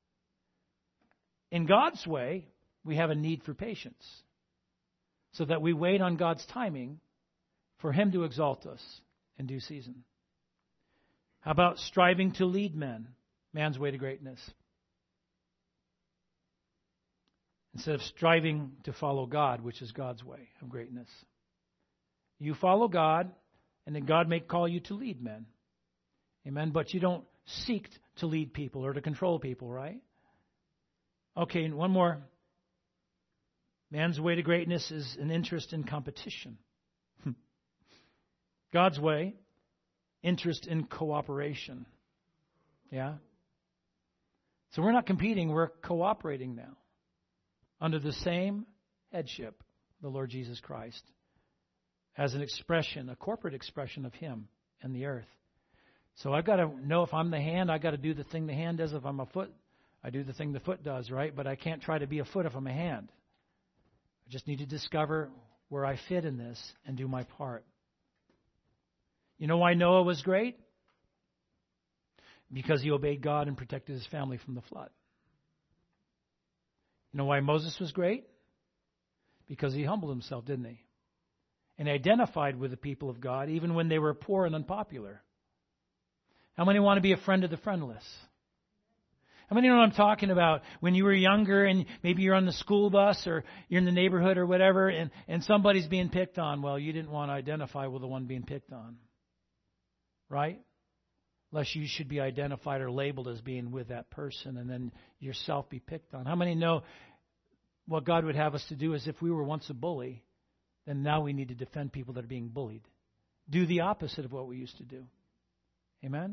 In God's way, we have a need for patience so that we wait on God's timing for Him to exalt us in due season. How about striving to lead men? Man's way to greatness. Instead of striving to follow God, which is God's way of greatness. You follow God, and then God may call you to lead men. Amen? But you don't seek to lead people or to control people, right? Okay, and one more. Man's way to greatness is an interest in competition. God's way, interest in cooperation. Yeah? So we're not competing, we're cooperating now. Under the same headship, the Lord Jesus Christ, as an expression, a corporate expression of Him and the earth. So I've got to know if I'm the hand, I've got to do the thing the hand does. If I'm a foot, I do the thing the foot does, right? But I can't try to be a foot if I'm a hand. I just need to discover where I fit in this and do my part. You know why Noah was great? Because he obeyed God and protected his family from the flood. You know why Moses was great? Because he humbled himself, didn't he? And identified with the people of God even when they were poor and unpopular. How many want to be a friend of the friendless? How many know what I'm talking about? When you were younger and maybe you're on the school bus or you're in the neighborhood or whatever and, and somebody's being picked on. Well, you didn't want to identify with the one being picked on. Right? Unless you should be identified or labeled as being with that person and then yourself be picked on. How many know what God would have us to do is if we were once a bully, then now we need to defend people that are being bullied. Do the opposite of what we used to do. Amen?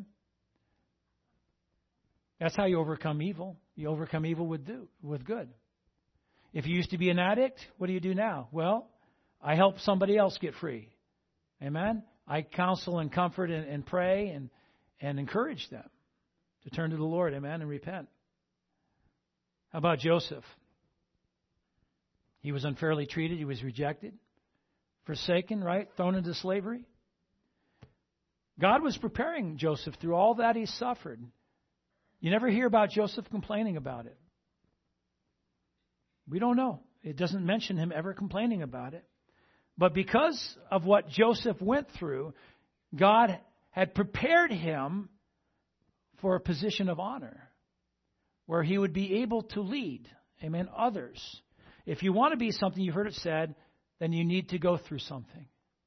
That's how you overcome evil. You overcome evil with do, with good. If you used to be an addict, what do you do now? Well, I help somebody else get free. Amen? I counsel and comfort and, and pray and, and encourage them to turn to the Lord, amen, and repent. How about Joseph? He was unfairly treated. He was rejected, forsaken, right? Thrown into slavery. God was preparing Joseph through all that he suffered. You never hear about Joseph complaining about it. We don't know. It doesn't mention him ever complaining about it. But because of what Joseph went through, God had prepared him for a position of honor where he would be able to lead, amen, others. If you want to be something, you've heard it said, then you need to go through something.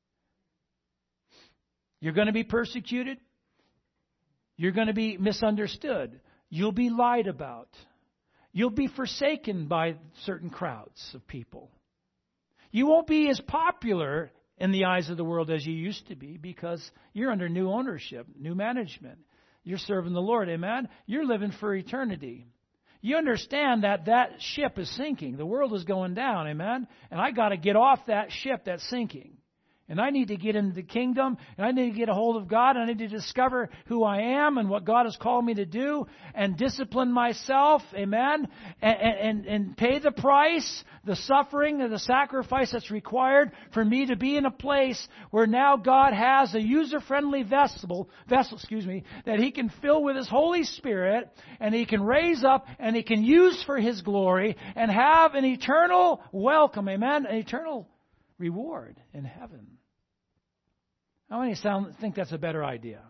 You're going to be persecuted. You're going to be misunderstood. You'll be lied about. You'll be forsaken by certain crowds of people. You won't be as popular in the eyes of the world as you used to be because you're under new ownership, new management. You're serving the Lord, amen? You're living for eternity. You understand that that ship is sinking. The world is going down, amen? And I got to get off that ship that's sinking. And I need to get into the kingdom, and I need to get a hold of God, and I need to discover who I am and what God has called me to do, and discipline myself, amen, and, and, and pay the price, the suffering, and the sacrifice that's required for me to be in a place where now God has a user-friendly vessel, vessel, excuse me, that He can fill with His Holy Spirit, and He can raise up, and He can use for His glory, and have an eternal welcome, amen, an eternal reward in heaven. How many sound, think that's a better idea?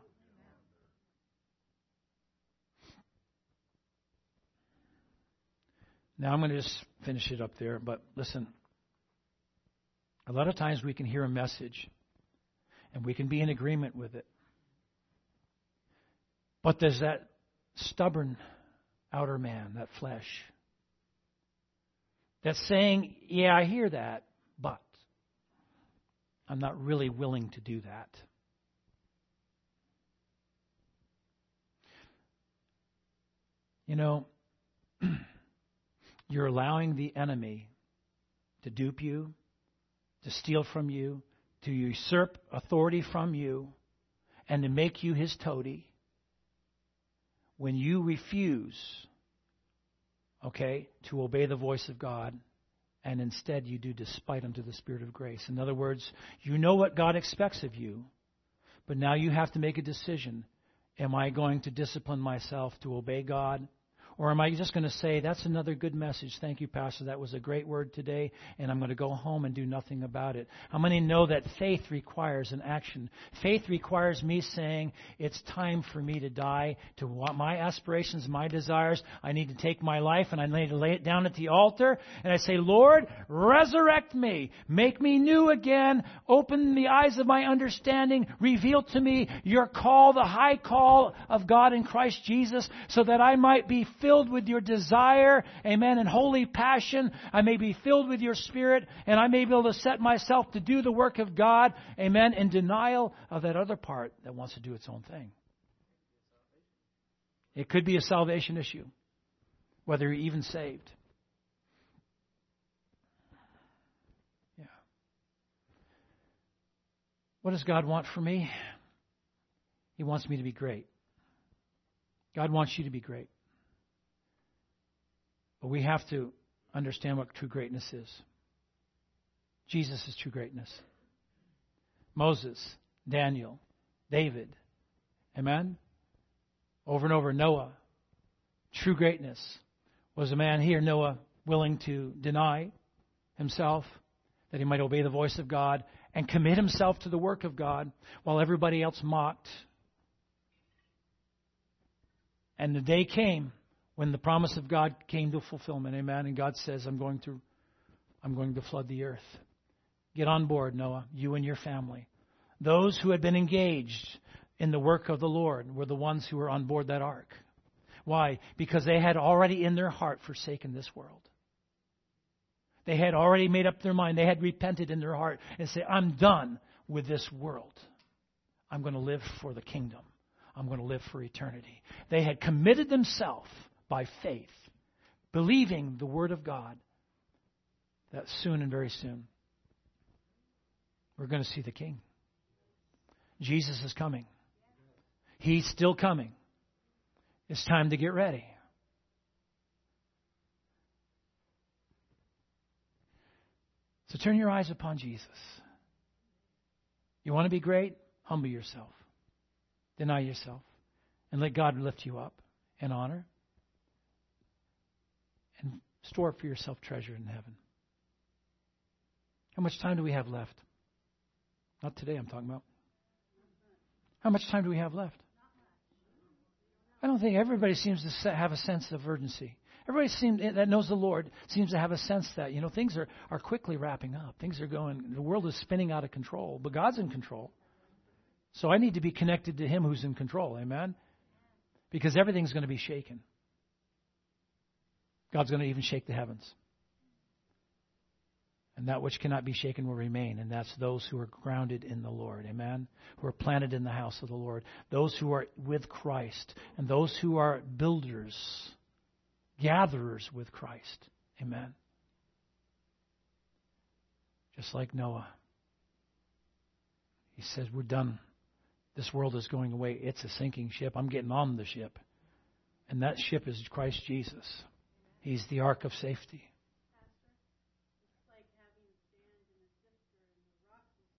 Now I'm going to just finish it up there, but listen. A lot of times we can hear a message and we can be in agreement with it. But there's that stubborn outer man, that flesh, that's saying, yeah, I hear that, but I'm not really willing to do that. You know, you're allowing the enemy to dupe you, to steal from you, to usurp authority from you, and to make you his toady when you refuse, okay, to obey the voice of God. And instead you do despite unto the Spirit of grace. In other words, you know what God expects of you, but now you have to make a decision. Am I going to discipline myself to obey God? Or am I just going to say, that's another good message. Thank you, Pastor. That was a great word today, and I'm going to go home and do nothing about it. How many know that faith requires an action? Faith requires me saying, it's time for me to die to my aspirations, my desires. I need to take my life, and I need to lay it down at the altar. And I say, Lord, resurrect me. Make me new again. Open the eyes of my understanding. Reveal to me your call, the high call of God in Christ Jesus, so that I might be filled Filled with your desire, amen, and holy passion. I may be filled with your Spirit, and I may be able to set myself to do the work of God, amen, in denial of that other part that wants to do its own thing. It could be a salvation issue, whether you're even saved. Yeah. What does God want from me? He wants me to be great. God wants you to be great. But we have to understand what true greatness is. Jesus is true greatness. Moses, Daniel, David, amen? Over and over, Noah. True greatness was a man here, Noah, willing to deny himself that he might obey the voice of God and commit himself to the work of God while everybody else mocked. And the day came when the promise of God came to fulfillment, amen, and God says, I'm going to I'm going to flood the earth. Get on board, Noah, you and your family. Those who had been engaged in the work of the Lord were the ones who were on board that ark. Why? Because they had already in their heart forsaken this world. They had already made up their mind. They had repented in their heart and said, I'm done with this world. I'm going to live for the kingdom. I'm going to live for eternity. They had committed themselves by faith, believing the Word of God, that soon and very soon we're going to see the King. Jesus is coming. He's still coming. It's time to get ready. So turn your eyes upon Jesus. You want to be great? Humble yourself. Deny yourself. And let God lift you up in honor. And store up for yourself treasure in heaven. How much time do we have left? Not today, I'm talking about. How much time do we have left? I don't think everybody seems to have a sense of urgency. Everybody seems, that knows the Lord seems to have a sense that, you know, things are, are quickly wrapping up. Things are going, the world is spinning out of control, but God's in control. So I need to be connected to Him who's in control, amen? Because everything's going to be shaken. God's going to even shake the heavens. And that which cannot be shaken will remain. And that's those who are grounded in the Lord. Amen? Who are planted in the house of the Lord. Those who are with Christ. And those who are builders. Gatherers with Christ. Amen? Just like Noah. He says, we're done. This world is going away. It's a sinking ship. I'm getting on the ship. And that ship is Christ Jesus. He's the ark of safety.